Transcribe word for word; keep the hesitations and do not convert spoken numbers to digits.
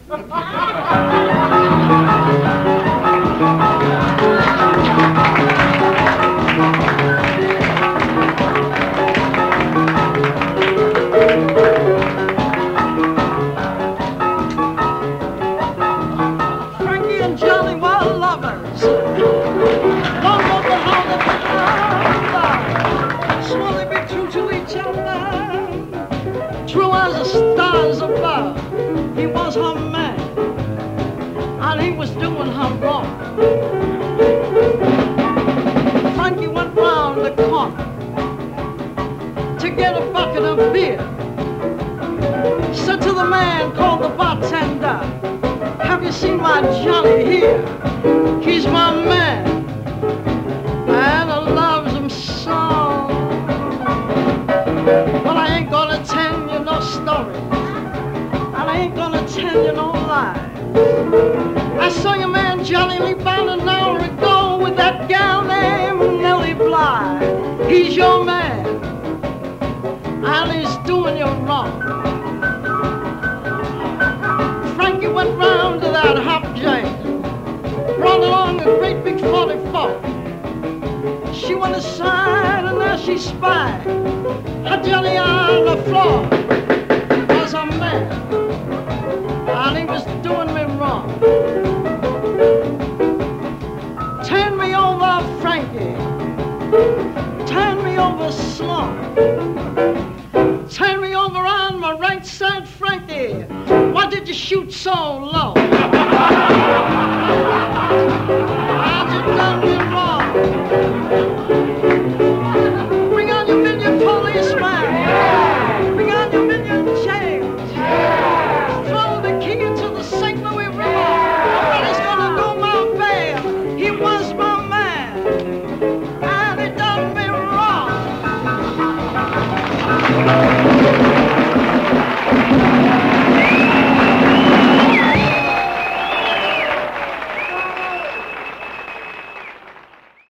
Frankie and Johnny were lovers. Long over how the love. Swore they'd be true to each other. True as the stars above. He was her man, and he was doing her wrong. Frankie went round the corner to get a bucket of beer. Said to the man called the bartender, "Have you seen my Johnny here? He's my man, and I loves him so. But I ain't gonna tell you no story, and I ain't gonna tell you no lies. I saw your man Johnny leave about an hour ago with that gal named Nellie Bly. He's your man, and he's doing you wrong." Frankie went round to that hop joint, brought along a great big forty-four. She went aside and there she spied her Johnny on the floor. He was a man, and he was doing me wrong. Turn me over, Frankie. Turn me over slow. Turn me over on my right side, Frankie. Why did you shoot so low? How'd you done me wrong? Bring on your million policemen. Bring on your million chains. Throw the key into the Saint Louis River. Nobody's gonna go my bail. He was my man, and he done me wrong.